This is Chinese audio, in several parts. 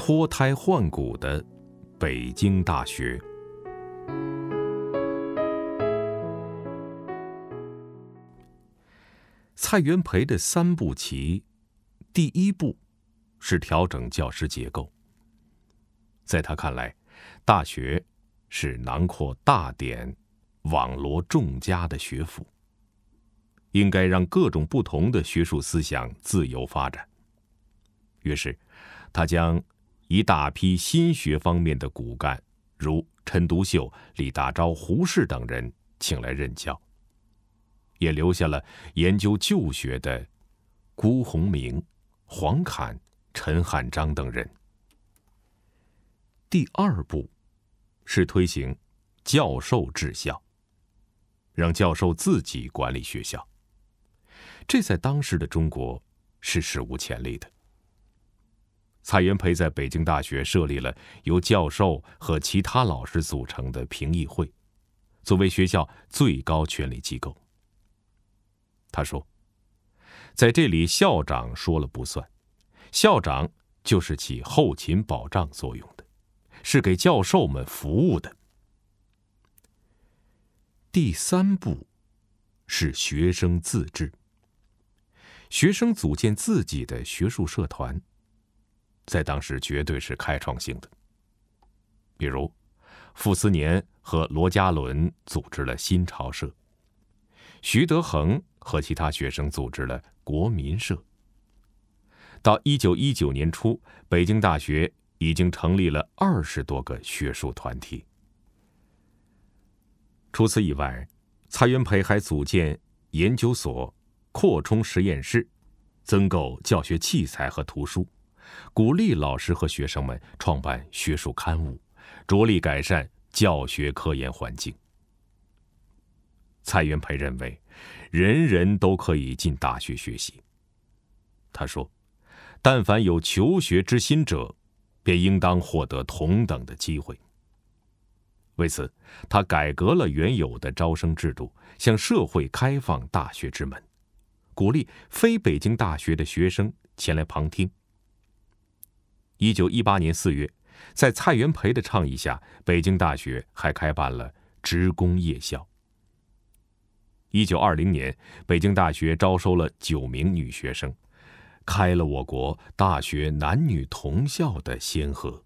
脱胎换骨的北京大学。蔡元培的3步棋，第1步是调整教师结构。在他看来，大学是囊括大典、网罗众家的学府，应该让各种不同的学术思想自由发展。于是，他将一大批新学方面的骨干，如陈独秀、李大钊、胡适等人请来任教，也留下了研究旧学的辜鸿铭、黄侃、陈汉章等人。第2步是推行教授治校，让教授自己管理学校，这在当时的中国是史无前例的。蔡元培在北京大学设立了由教授和其他老师组成的评议会，作为学校最高权力机构。他说，在这里校长说了不算，校长就是起后勤保障作用的，是给教授们服务的。第3步是学生自治，学生组建自己的学术社团，在当时绝对是开创性的。比如，傅斯年和罗家伦组织了新潮社，徐德恒和其他学生组织了国民社。到1919年初，北京大学已经成立了20多个学术团体。除此以外，蔡元培还组建研究所、扩充实验室，增购教学器材和图书，鼓励老师和学生们创办学术刊物，着力改善教学科研环境。蔡元培认为，人人都可以进大学学习。他说，但凡有求学之心者，便应当获得同等的机会。为此，他改革了原有的招生制度，向社会开放大学之门，鼓励非北京大学的学生前来旁听。1918年4月，在蔡元培的倡议下，北京大学还开办了职工夜校。1920年，北京大学招收了9名女学生，开了我国大学男女同校的先河。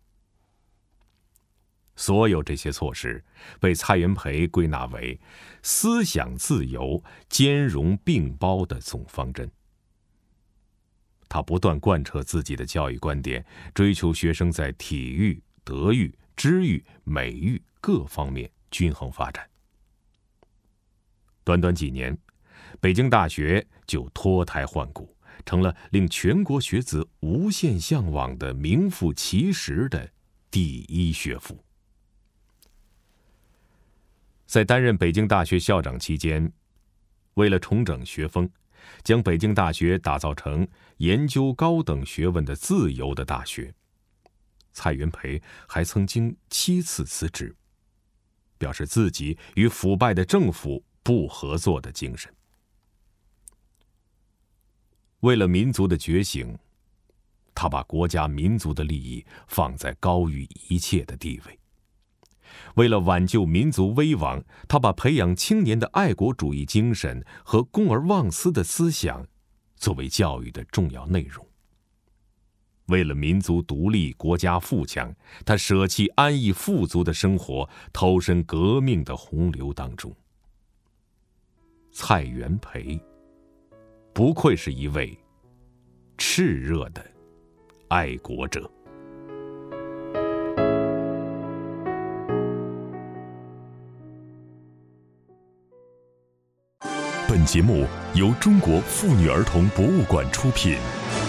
所有这些措施被蔡元培归纳为思想自由、兼容并包的总方针。他不断贯彻自己的教育观点，追求学生在体育、德育、知育、美育各方面均衡发展。短短几年，北京大学就脱胎换骨，成了令全国学子无限向往的名副其实的第一学府。在担任北京大学校长期间，为了重整学风，将北京大学打造成研究高等学问的自由的大学，蔡元培还曾经7次辞职，表示自己与腐败的政府不合作的精神。为了民族的觉醒，他把国家民族的利益放在高于一切的地位。为了挽救民族危亡，他把培养青年的爱国主义精神和公而忘私的思想作为教育的重要内容。为了民族独立、国家富强，他舍弃安逸富足的生活，投身革命的洪流当中。蔡元培不愧是一位炽热的爱国者。 本节目由中国妇女儿童博物馆出品。